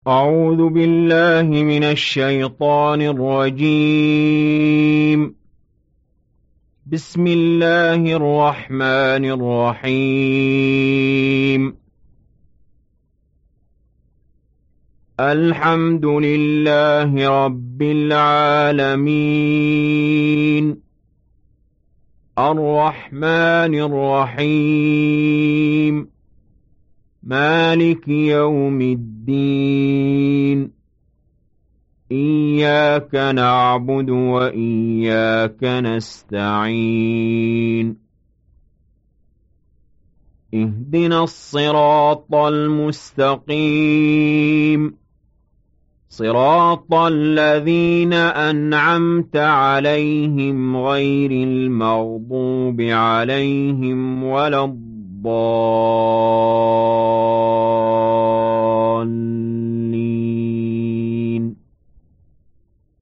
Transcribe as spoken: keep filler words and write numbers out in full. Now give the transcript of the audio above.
أعوذ بالله من الشيطان الرجيم. بسم الله الرحمن الرحيم. الحمد لله رب العالمين. الرحمن الرحيم. مالك يوم الدين. إياك نعبد وإياك نستعين. اهدنا الصراط المستقيم، صراط الذين أنعمت عليهم غير المغضوب عليهم ولا الضالين.